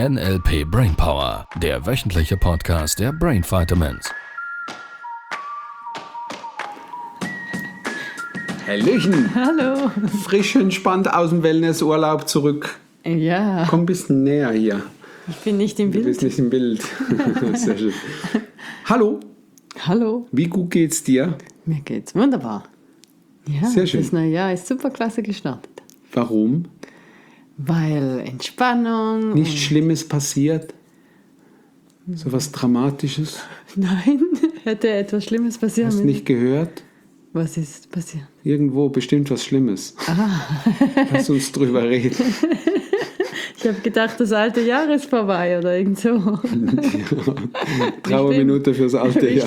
NLP Brainpower, der wöchentliche Podcast der Brain Vitamins. Hallöchen! Hallo! Frisch entspannt aus dem Wellnessurlaub zurück. Ja. Komm ein bisschen näher hier. Ich bin nicht im Bild. Du bist nicht im Bild. Sehr schön. Hallo! Hallo! Wie gut geht's dir? Mir geht's wunderbar. Ja, sehr schön. Das neue Jahr ist super klasse gestartet. Warum? Weil Entspannung. Nichts Schlimmes passiert? So was Dramatisches? Nein, hätte etwas Schlimmes passieren Hast müssen. nicht gehört? Was ist passiert? Irgendwo bestimmt was Schlimmes. Lass uns drüber reden. Ich habe gedacht, das alte Jahr ist vorbei oder irgend so. Ja. Trauerminute fürs alte Jahr.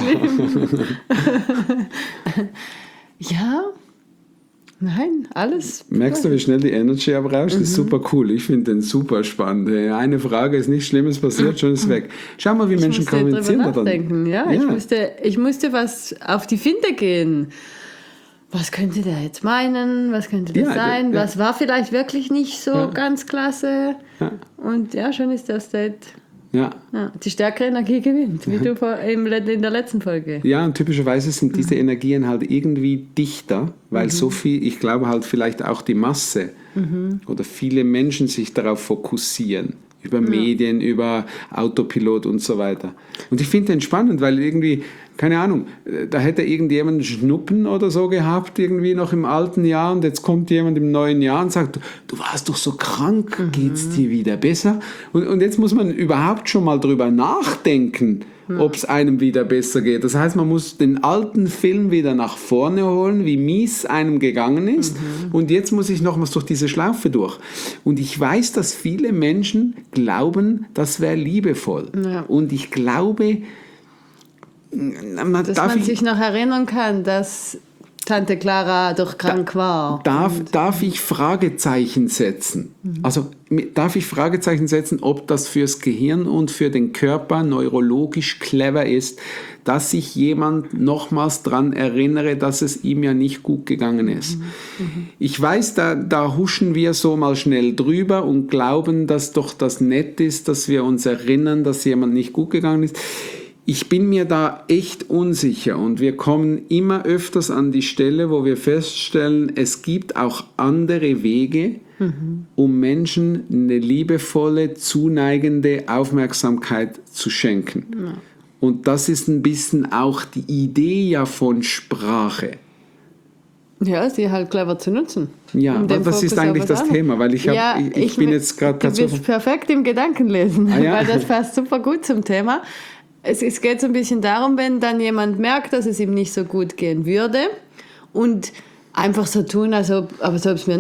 Ja, nein, alles. Merkst du, wie schnell die Energy abrauscht? Das ist super cool. Ich finde den super spannend. Eine Frage ist nichts Schlimmes passiert, schon ist weg. Schau mal, wie Menschen kommunizieren. Ich musste drüber nachdenken. Ja. Ich musste was auf die Finte gehen. Was könnte der jetzt meinen? Was könnte das sein? Was war vielleicht wirklich nicht so ganz klasse? Ja. Und ja, schon ist der State. Ja, die stärkere Energie gewinnt, wie du in der letzten Folge. Ja, und typischerweise sind diese Energien halt irgendwie dichter, weil so viel, ich glaube halt vielleicht auch die Masse oder viele Menschen sich darauf fokussieren. Über Medien, über Autopilot und so weiter. Und ich finde den spannend, weil irgendwie, keine Ahnung, da hätte irgendjemand einen Schnuppen oder so gehabt, irgendwie noch im alten Jahr, und jetzt kommt jemand im neuen Jahr und sagt, du warst doch so krank, geht's dir wieder besser? Und jetzt muss man überhaupt schon mal drüber nachdenken, ob es einem wieder besser geht. Das heißt, man muss den alten Film wieder nach vorne holen, wie mies einem gegangen ist. Und jetzt muss ich nochmals durch diese Schlaufe durch. Und ich weiß, dass viele Menschen glauben, das wäre liebevoll. Ja. Und ich glaube, dass man sich noch erinnern kann, dass Tante Clara doch krank war. Darf ich Fragezeichen setzen? Also darf ich Fragezeichen setzen, ob das fürs Gehirn und für den Körper neurologisch clever ist, dass sich jemand nochmals daran erinnere, dass es ihm ja nicht gut gegangen ist. Ich weiß, da huschen wir so mal schnell drüber und glauben, dass doch das nett ist, dass wir uns erinnern, dass jemand nicht gut gegangen ist. Ich bin mir da echt unsicher, und wir kommen immer öfters an die Stelle, wo wir feststellen, es gibt auch andere Wege, um Menschen eine liebevolle, zuneigende Aufmerksamkeit zu schenken. Ja. Und das ist ein bisschen auch die Idee ja von Sprache. Ja, sie halt clever zu nutzen. Ja, was ist eigentlich das Thema? Weil ich bin jetzt gerade dazu... Du bist perfekt im Gedankenlesen, weil das passt super gut zum Thema. Es geht so ein bisschen darum, wenn dann jemand merkt, dass es ihm nicht so gut gehen würde, und einfach so tun, ob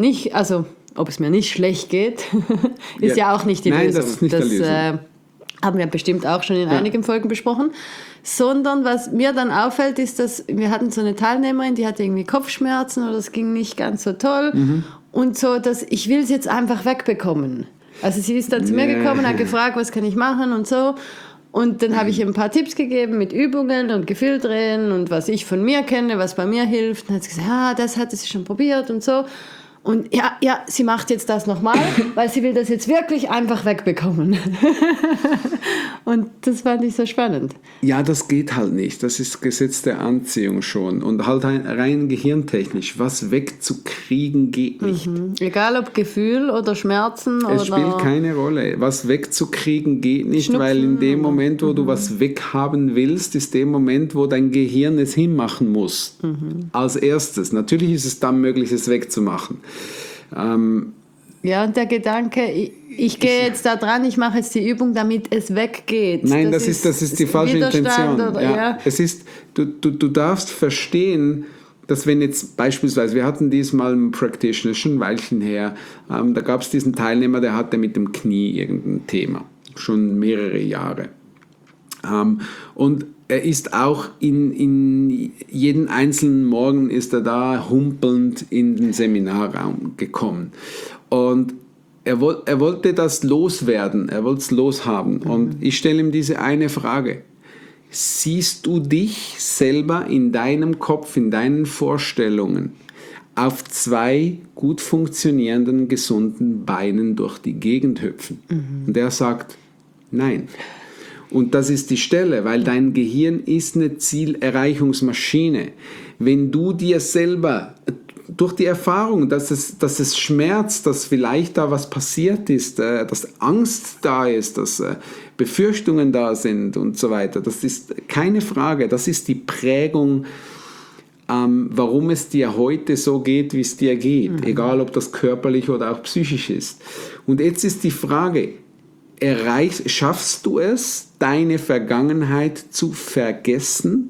es mir nicht schlecht geht, ist ja auch nicht die Lösung. Nein, das ist nicht die Lösung. Haben wir bestimmt auch schon in einigen Folgen besprochen. Sondern was mir dann auffällt, ist, dass wir hatten so eine Teilnehmerin, die hatte irgendwie Kopfschmerzen oder es ging nicht ganz so toll. Und so, dass ich will es jetzt einfach wegbekommen. Also sie ist dann zu mir gekommen, hat gefragt, was kann ich machen und so. Und dann habe ich ihr ein paar Tipps gegeben mit Übungen und Gefühldrehen und was ich von mir kenne, was bei mir hilft. Und dann hat sie gesagt, das hatte sie schon probiert und so. Und ja, sie macht jetzt das nochmal, weil sie will das jetzt wirklich einfach wegbekommen. Und das fand ich so spannend. Ja, das geht halt nicht. Das ist Gesetz der Anziehung schon. Und halt rein gehirntechnisch, was wegzukriegen geht nicht. Egal ob Gefühl oder Schmerzen. Es spielt keine Rolle. Was wegzukriegen geht nicht, Schnupfen, weil in dem Moment, wo du was weghaben willst, ist der Moment, wo dein Gehirn es hinmachen muss. Als erstes. Natürlich ist es dann möglich, es wegzumachen. Ja, und der Gedanke, ich gehe jetzt da dran, ich mache jetzt die Übung, damit es weggeht. Nein, das ist die falsche Intention. Oder, Es ist, du darfst verstehen, dass wenn jetzt beispielsweise, wir hatten diesmal einen Practitioner, schon ein Weilchen her, da gab es diesen Teilnehmer, der hatte mit dem Knie irgendein Thema, schon mehrere Jahre. Und er ist auch in jeden einzelnen Morgen ist er da humpelnd in den Seminarraum gekommen. Und er wollte das loswerden, er wollte es loshaben. Und ich stelle ihm diese eine Frage. Siehst du dich selber in deinem Kopf, in deinen Vorstellungen auf 2 gut funktionierenden, gesunden Beinen durch die Gegend hüpfen? Und er sagt, Nein. Und das ist die Stelle, weil dein Gehirn ist eine Zielerreichungsmaschine. Wenn du dir selber durch die Erfahrung, dass es schmerzt, dass vielleicht da was passiert ist, dass Angst da ist, dass Befürchtungen da sind und so weiter, das ist keine Frage, das ist die Prägung, warum es dir heute so geht, wie es dir geht, egal ob das körperlich oder auch psychisch ist. Und jetzt ist die Frage, schaffst du es, deine Vergangenheit zu vergessen,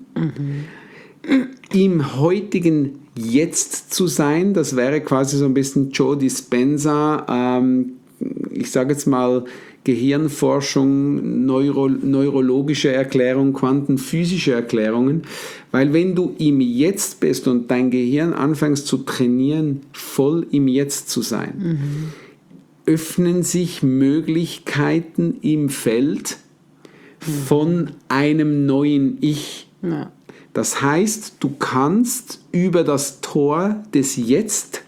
im heutigen Jetzt zu sein? Das wäre quasi so ein bisschen Joe Dispenza, ich sage jetzt mal Gehirnforschung, neurologische Erklärung, quantenphysische Erklärungen, weil wenn du im Jetzt bist und dein Gehirn anfängst zu trainieren, voll im Jetzt zu sein, öffnen sich Möglichkeiten im Feld von einem neuen Ich. Ja. Das heißt, du kannst über das Tor des Jetzt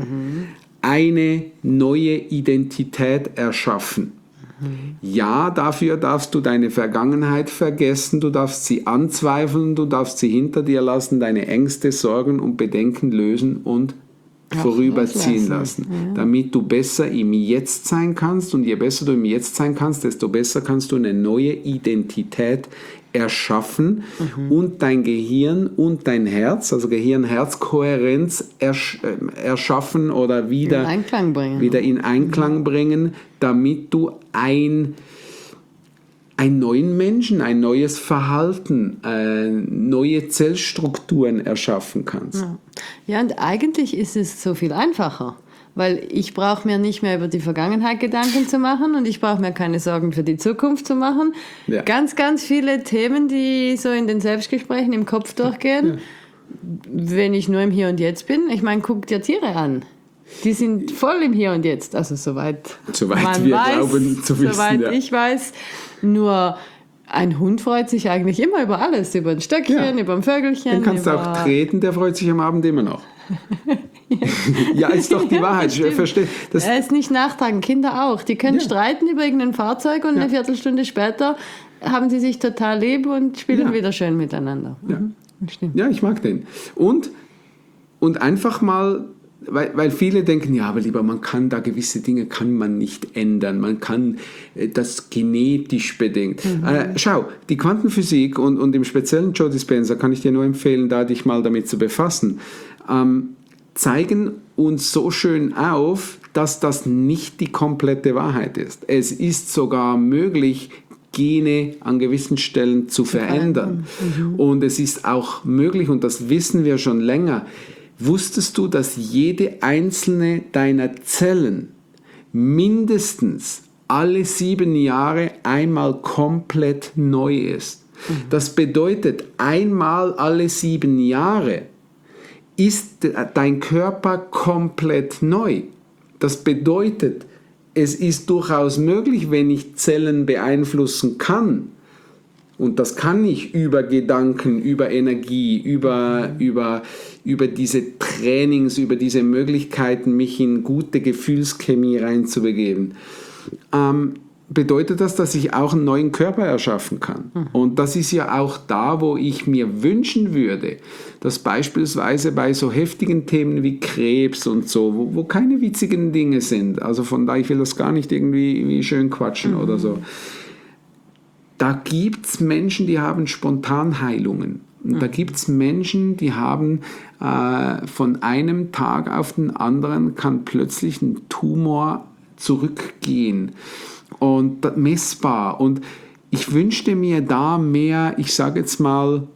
eine neue Identität erschaffen. Ja, dafür darfst du deine Vergangenheit vergessen, du darfst sie anzweifeln, du darfst sie hinter dir lassen, deine Ängste, Sorgen und Bedenken lösen und vorüberziehen lassen, damit du besser im Jetzt sein kannst. Und je besser du im Jetzt sein kannst, desto besser kannst du eine neue Identität erschaffen und dein Gehirn und dein Herz, also Gehirn-Herz-Kohärenz erschaffen oder wieder in Einklang bringen, damit du einen neuen Menschen, ein neues Verhalten, neue Zellstrukturen erschaffen kannst. Ja, und eigentlich ist es so viel einfacher, weil ich brauche mir nicht mehr über die Vergangenheit Gedanken zu machen und ich brauche mir keine Sorgen für die Zukunft zu machen. Ja. Ganz, ganz viele Themen, die so in den Selbstgesprächen im Kopf durchgehen, wenn ich nur im Hier und Jetzt bin. Ich meine, guck dir Tiere an. Die sind voll im Hier und Jetzt, also soweit wir glauben zu wissen. Soweit ich weiß, nur ein Hund freut sich eigentlich immer über alles, über ein Stöckchen, über ein Vögelchen. Den kannst du auch treten, der freut sich am Abend immer noch. Ja, ist doch die Wahrheit. Ich verstehe. Er ist nicht nachtragend, Kinder auch. Die können streiten über irgendein Fahrzeug und eine Viertelstunde später haben sie sich total lieb und spielen wieder schön miteinander. Stimmt. Ja, ich mag den. Und einfach mal, weil viele denken, ja, aber lieber, man kann da gewisse Dinge kann man nicht ändern, man kann das genetisch bedingt. Schau, die Quantenphysik und im speziellen Joe Dispenza kann ich dir nur empfehlen, da dich mal damit zu befassen, zeigen uns so schön auf, dass das nicht die komplette Wahrheit ist. Es ist sogar möglich, Gene an gewissen Stellen zu verändern. Und es ist auch möglich, und das wissen wir schon länger, wusstest du, dass jede einzelne deiner Zellen mindestens alle 7 Jahre einmal komplett neu ist? Das bedeutet, einmal alle 7 Jahre ist dein Körper komplett neu. Das bedeutet, es ist durchaus möglich, wenn ich Zellen beeinflussen kann, und das kann ich über Gedanken, über Energie, über diese Trainings, über diese Möglichkeiten, mich in gute Gefühlschemie reinzubegeben, bedeutet das, dass ich auch einen neuen Körper erschaffen kann. Und das ist ja auch da, wo ich mir wünschen würde, dass beispielsweise bei so heftigen Themen wie Krebs und so, wo keine witzigen Dinge sind, also von daher, ich will das gar nicht irgendwie schön quatschen oder so, da gibt es Menschen, die haben Spontanheilungen. Und da gibt es Menschen, die haben von einem Tag auf den anderen kann plötzlich ein Tumor zurückgehen. Und messbar. Und ich wünschte mir da mehr, ich sage jetzt mal,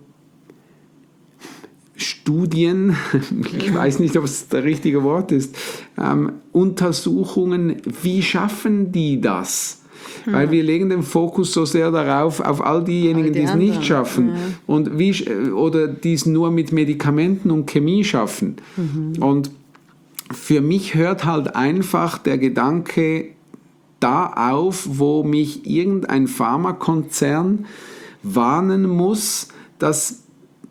Studien, ich weiß nicht, ob es das richtige Wort ist, Untersuchungen, wie schaffen die das? Weil wir legen den Fokus so sehr darauf, auf all diejenigen, die es nicht schaffen und oder die es nur mit Medikamenten und Chemie schaffen. Und für mich hört halt einfach der Gedanke da auf, wo mich irgendein Pharmakonzern warnen muss, dass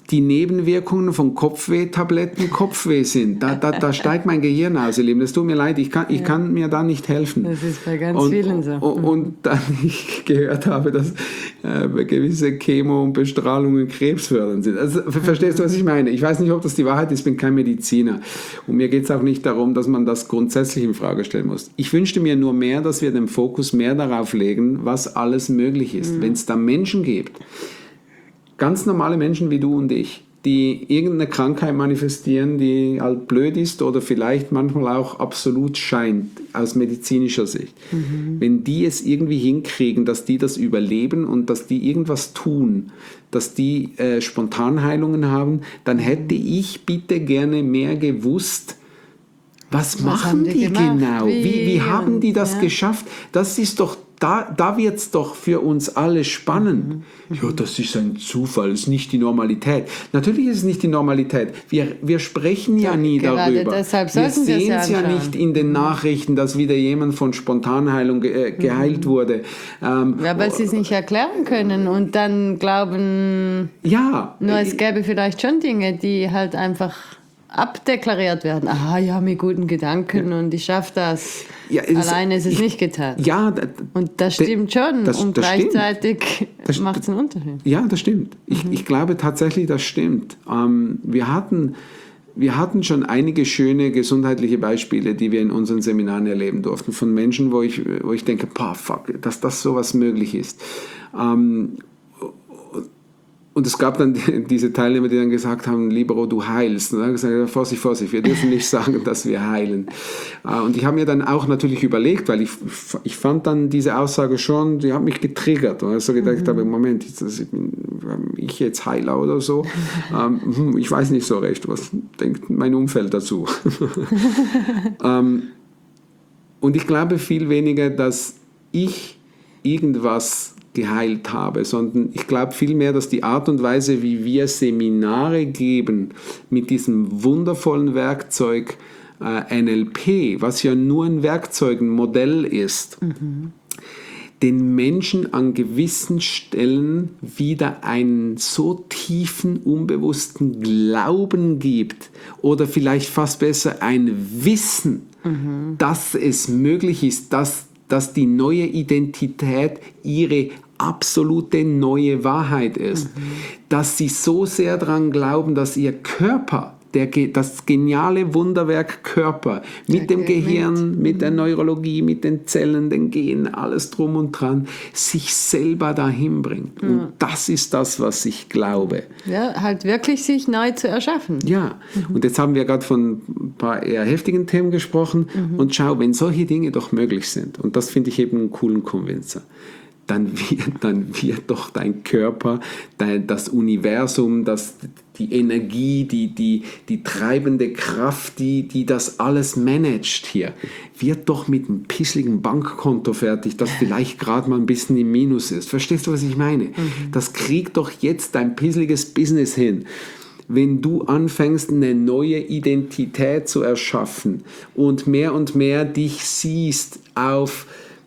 die Nebenwirkungen von Kopfweh-Tabletten Kopfweh sind. Da steigt mein Gehirn aus, ihr Lieben. Das tut mir leid, ich kann mir da nicht helfen. Das ist bei ganz vielen so. Und dann ich gehört habe, dass gewisse Chemo- und Bestrahlungen krebsfördernd sind. Also, verstehst du, was ich meine? Ich weiß nicht, ob das die Wahrheit ist, ich bin kein Mediziner. Und mir geht es auch nicht darum, dass man das grundsätzlich in Frage stellen muss. Ich wünschte mir nur mehr, dass wir den Fokus mehr darauf legen, was alles möglich ist. Wenn es da Menschen gibt, ganz normale Menschen wie du und ich, die irgendeine Krankheit manifestieren, die halt blöd ist oder vielleicht manchmal auch absolut scheint aus medizinischer Sicht. Wenn die es irgendwie hinkriegen, dass die das überleben und dass die irgendwas tun, dass die Spontanheilungen haben, dann hätte ich bitte gerne mehr gewusst, was machen die genau? Wie haben die das geschafft? Das ist doch, da wird es doch für uns alle spannend. Ja, das ist ein Zufall, das ist nicht die Normalität. Natürlich ist es nicht die Normalität. Wir sprechen ja nie darüber. Deshalb wir sehen es ja anschauen. nicht in den Nachrichten, dass wieder jemand von Spontanheilung geheilt wurde. Ja, weil sie es nicht erklären können und dann glauben, nur es gäbe vielleicht schon Dinge, die halt einfach abdeklariert werden. Aha, ja, mit guten Gedanken und ich schaffe das. Ja, alleine ist es nicht getan. Ja, und das stimmt schon. Und gleichzeitig macht es einen Unterschied. Ja, das stimmt. Ich glaube tatsächlich, das stimmt. Wir hatten schon einige schöne gesundheitliche Beispiele, die wir in unseren Seminaren erleben durften, von Menschen, wo ich denke, fuck, dass das sowas möglich ist. Und es gab dann diese Teilnehmer, die dann gesagt haben, Libero, du heilst. Und dann habe ich gesagt, Vorsicht, wir dürfen nicht sagen, dass wir heilen. Und ich habe mir dann auch natürlich überlegt, weil ich fand dann diese Aussage schon, die hat mich getriggert. Und ich so gedacht habe, Moment, ich jetzt Heiler oder so? Ich weiß nicht so recht, was denkt mein Umfeld dazu? Und ich glaube viel weniger, dass ich irgendwas geheilt habe, sondern ich glaube vielmehr, dass die Art und Weise, wie wir Seminare geben, mit diesem wundervollen Werkzeug NLP, was ja nur ein Werkzeug, ein Modell ist, den Menschen an gewissen Stellen wieder einen so tiefen, unbewussten Glauben gibt oder vielleicht fast besser ein Wissen, dass es möglich ist, dass die neue Identität ihre absolute neue Wahrheit ist. Dass sie so sehr daran glauben, dass ihr Körper, das geniale Wunderwerk Körper, mit dem Gehirn, mit der Neurologie, mit den Zellen, den Genen, alles drum und dran, sich selber dahin bringt. Und das ist das, was ich glaube. Ja, halt wirklich sich neu zu erschaffen. Ja, und jetzt haben wir gerade von ein paar eher heftigen Themen gesprochen. Und schau, wenn solche Dinge doch möglich sind, und das finde ich eben einen coolen Convincer, dann wird doch dein Körper, das Universum, die Energie, die treibende Kraft, die das alles managt hier, wird doch mit einem pisseligen Bankkonto fertig, das vielleicht gerade mal ein bisschen im Minus ist. Verstehst du, was ich meine? Das kriegt doch jetzt dein pisseliges Business hin. Wenn du anfängst, eine neue Identität zu erschaffen und mehr dich siehst auf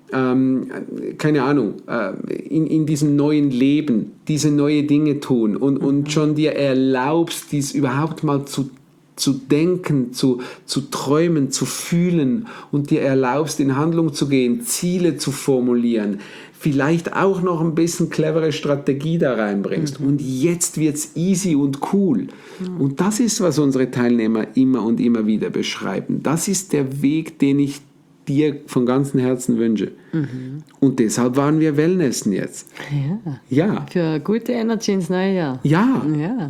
keine Ahnung, in diesem neuen Leben, diese neue Dinge tun und schon dir erlaubst, dies überhaupt mal zu denken, zu träumen, zu fühlen und dir erlaubst, in Handlung zu gehen, Ziele zu formulieren, vielleicht auch noch ein bisschen clevere Strategie da reinbringst. Und jetzt wird's easy und cool. Und das ist, was unsere Teilnehmer immer und immer wieder beschreiben. Das ist der Weg, den ich dir von ganzem Herzen wünsche. Und deshalb waren wir Wellnessen jetzt. Ja. Für gute Energy ins neue Jahr. Ja.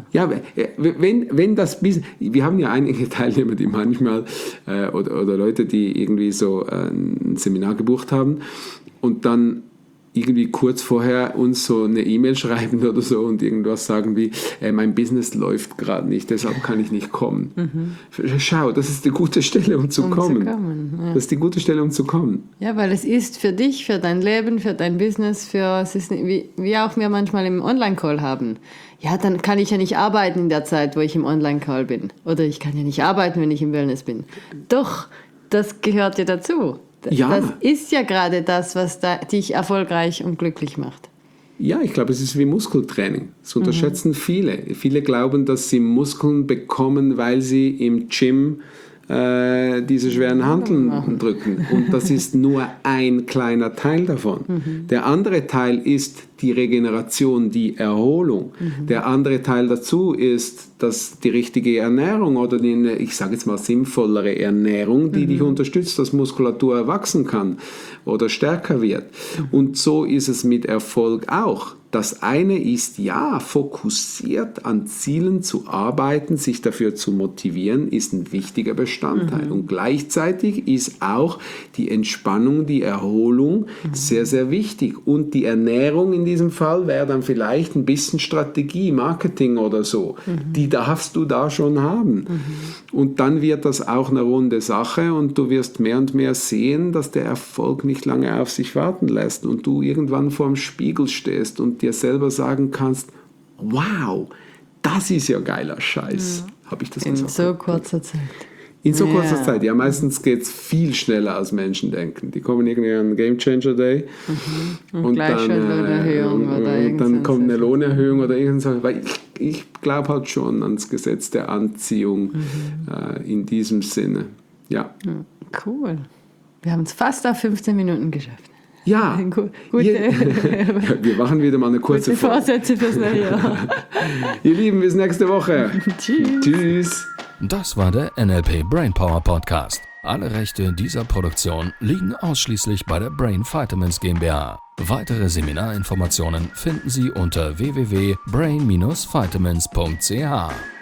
Wenn das Business, wir haben ja einige Teilnehmer, die manchmal oder Leute, die irgendwie so ein Seminar gebucht haben und dann irgendwie kurz vorher uns so eine E-Mail schreiben oder so und irgendwas sagen wie, mein Business läuft gerade nicht, deshalb kann ich nicht kommen. Schau, das ist die gute Stelle, um zu kommen. Das ist die gute Stelle, um zu kommen. Ja, weil es ist für dich, für dein Leben, für dein Business, es ist wie auch wir manchmal im Online-Call haben. Ja, dann kann ich ja nicht arbeiten in der Zeit, wo ich im Online-Call bin. Oder ich kann ja nicht arbeiten, wenn ich im Wellness bin. Doch, das gehört ja dazu. Ja. Das ist ja gerade das, was dich erfolgreich und glücklich macht. Ja, ich glaube, es ist wie Muskeltraining. Das unterschätzen viele. Viele glauben, dass sie Muskeln bekommen, weil sie im Gym diese schweren Hanteln drücken. Und das ist nur ein kleiner Teil davon. Der andere Teil ist die Regeneration, die Erholung. Der andere Teil dazu ist, dass die richtige Ernährung oder die, ich sage jetzt mal, sinnvollere Ernährung, die dich unterstützt, dass Muskulatur wachsen kann oder stärker wird. Und so ist es mit Erfolg auch. Das eine ist, ja, fokussiert an Zielen zu arbeiten, sich dafür zu motivieren, ist ein wichtiger Bestandteil. Und gleichzeitig ist auch die Entspannung, die Erholung sehr, sehr wichtig. Und die Ernährung in diesem Fall wäre dann vielleicht ein bisschen Strategie, Marketing oder so. Die darfst du da schon haben. Und dann wird das auch eine runde Sache und du wirst mehr und mehr sehen, dass der Erfolg nicht lange auf sich warten lässt und du irgendwann vorm Spiegel stehst und dir selber sagen kannst, wow, das ist ja geiler Scheiß. Habe ich das gesagt? In so kurzer Zeit. In so kurzer Zeit, ja, meistens geht es viel schneller, als Menschen denken. Die kommen irgendwie an Game Changer Day und gleich schon Lohnerhöhung oder und dann kommt eine Lohnerhöhung oder irgendwas. Weil ich glaube halt schon ans Gesetz der Anziehung in diesem Sinne. Ja. Cool. Wir haben es fast auf 15 Minuten geschafft. Ja, wir machen wieder mal eine kurze Vorsätze fürs neue Jahr. Ihr Lieben, bis nächste Woche. Tschüss. Das war der NLP Brainpower Podcast. Alle Rechte dieser Produktion liegen ausschließlich bei der Brain Vitamins GmbH. Weitere Seminarinformationen finden Sie unter www.brain-vitamins.ch.